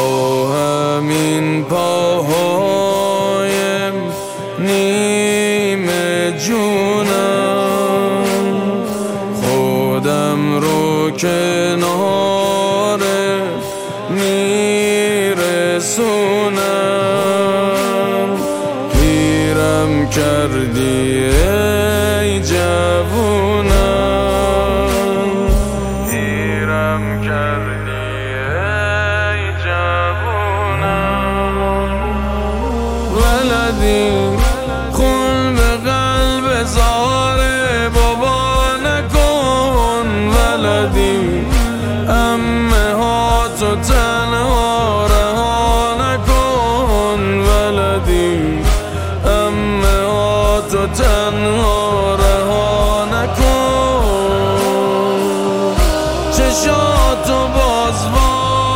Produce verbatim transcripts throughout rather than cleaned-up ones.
همین پاهایم نیمه جونم خودم رو کنار میرسونم. پیرم کردی ای جوونم، پیرم کردی ای جوونم. ولدی خون به قلب زاره بابا نکن، ولدی امه ها تو تنها رها نکن، ولدی امه ها تو تنها رها نکن. چشاتو باز وا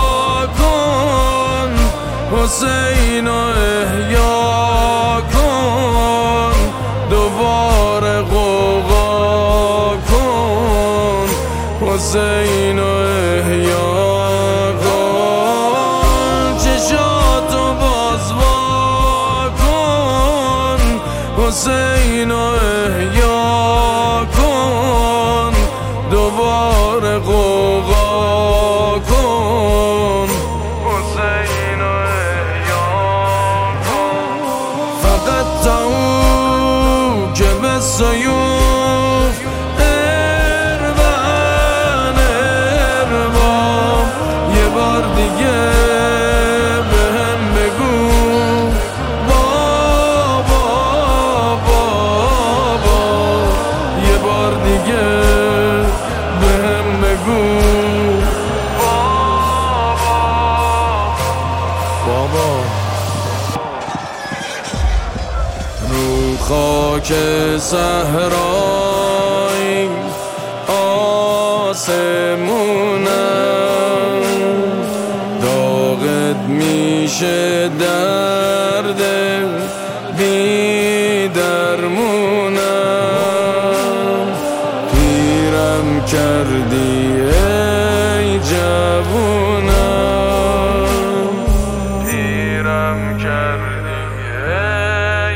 کن، حسین رو احیا کن، دوباره غوغا کن، حسین رو احیا کن. چشاتو باز وا کن، حسین رو احیا کن، دوباره غوغا کن، حسین رو احیا کن. فقط تا او که به سیوف اربن اربام یه بار دیگه بهم بگو بابا بابا، یه بار دیگه بهم بگو بابا بابا. رو خاک صحرای آسمونم داغت میشه درد بی درمونم. پیرم کردی ای جوونم، پیرم کردی ای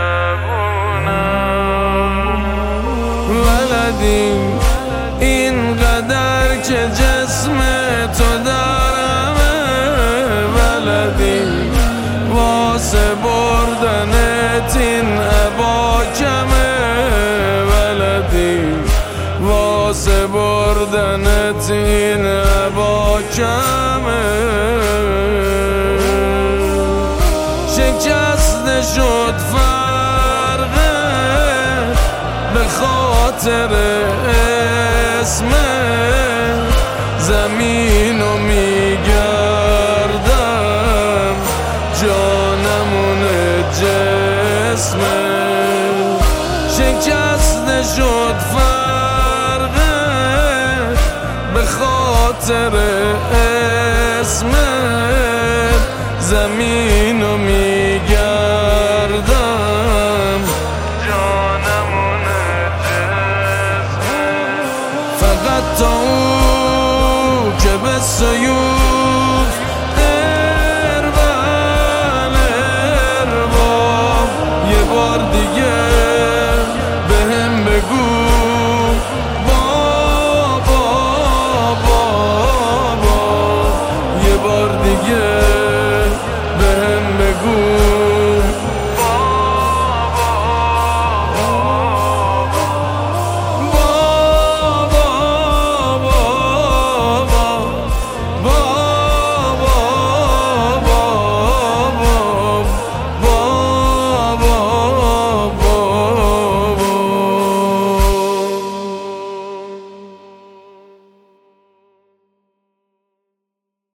جوونم. ولدی اینقدر که جسم تو دارمه، ولدی واسه بردنت این عبا کمه، ولدی واسه بردنت این عبا کمه. شکسته شد فرقه به خاطر اسم زمین و میگردم جانمونه جسمه. شکسته شد فرقه به خاطر اسم زمین و میگردم جانمونه جسمه. فقط تا او که به سیوف